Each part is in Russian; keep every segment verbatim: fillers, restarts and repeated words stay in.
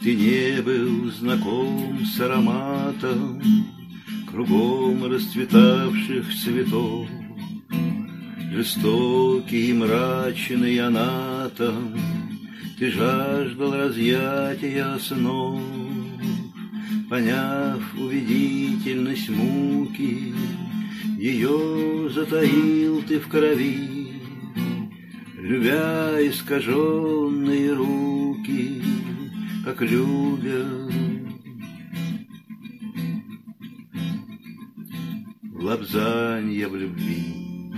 Ты не был знаком с ароматом кругом расцветавших цветов. Жестокий и мрачный анатом, ты жаждал разъятия снов. Поняв убедительность муки, ее затаил ты в крови, любя искаженные руки, как любят в лапзанье в любви.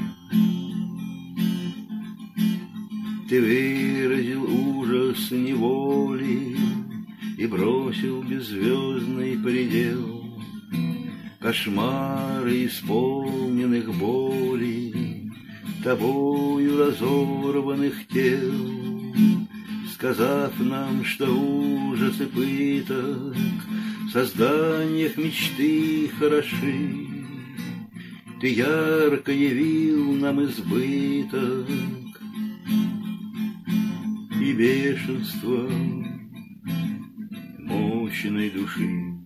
Ты выразил ужас неволи и бросил беззвездный предел, кошмары исполненных боли, тобою разорванных тел, сказав нам, что ужас и пыток в созданиях мечты хороши. Ты ярко явил нам избыток и бешенство мощной души.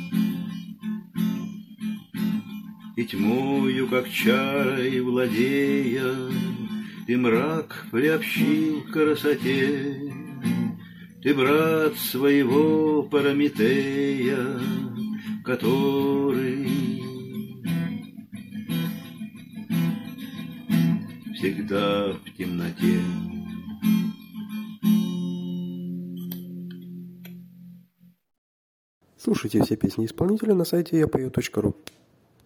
И тьмою, как чарой владея, ты мрак приобщил к красоте. Ты брат своего Прометея, который всегда в темноте. Слушайте все песни исполнителя на сайте я пою точка ру.